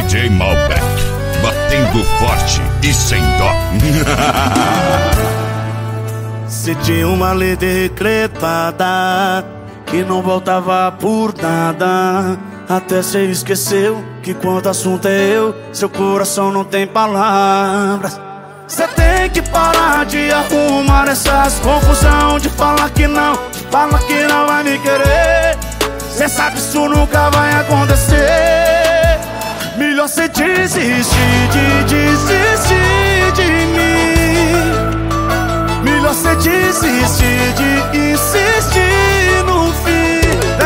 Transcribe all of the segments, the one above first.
DJ Malbec, batendo forte e sem dó. Se tinha uma lei decretada que não voltava por nada, até cê esqueceu que quando o assunto é eu, seu coração não tem palavras. Cê tem que parar de arrumar essas confusão, de falar que não vai me querer. Cê sabe que isso nunca vai acontecer. Melhor cê desistir de mim. Melhor cê desistir de insistir no fim.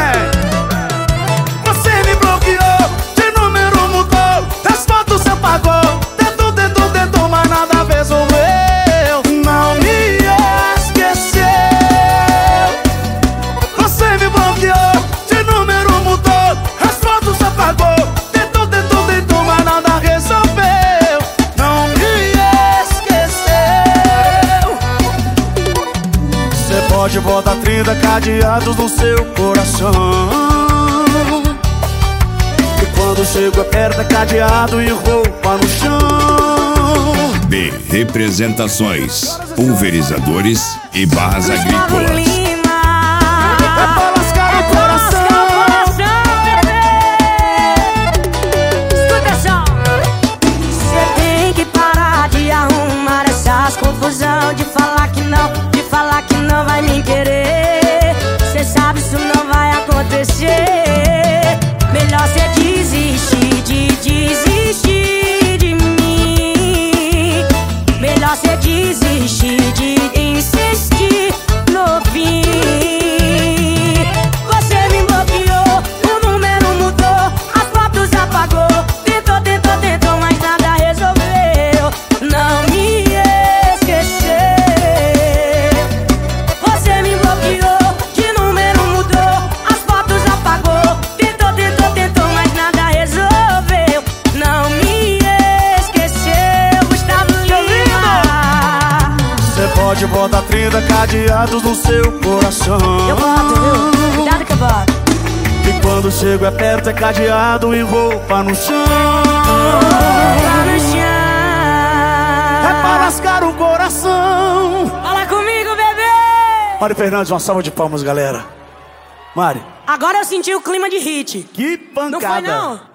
Você me bloqueou, de número mudou, das fotos apagou, tentou, mas nada resolveu. Não me esqueceu. Você me bloqueou, de número mudou, as fotos apagou, tentou, mas nada resolveu. Não me esqueceu. Você pode botar 30 cadeados no seu coração, quando chego aperta cadeado e roupa no chão. B. Representações, pulverizadores e barras agrícolas. É pra lascar o coração. Escuta só. Cê tem que parar de arrumar essas confusão, de falar que não vai me querer. Cê sabe isso não vai acontecer. Melhor cê desistir de mim. Melhor cê desistir de insistir no fim. Você me bloqueou, o número mudou, as fotos apagou, tentou, mas nada resolveu. Não me esqueceu. Você me bloqueou, de número mudou, as fotos apagou, tentou, mas nada resolveu. Não me esqueceu, Gustavo Lima. Você pode botar 30 cadeados no seu coração. Eu boto, viu? Cuidado que eu boto. E quando chego aperto é cadeado e roupa no chão. Tá no chão. É pra lascar o coração. Fala comigo, bebê. Mari Fernandes, uma salva de palmas, galera. Mari, Agora eu senti o clima de hit. que pancada. Não foi, não?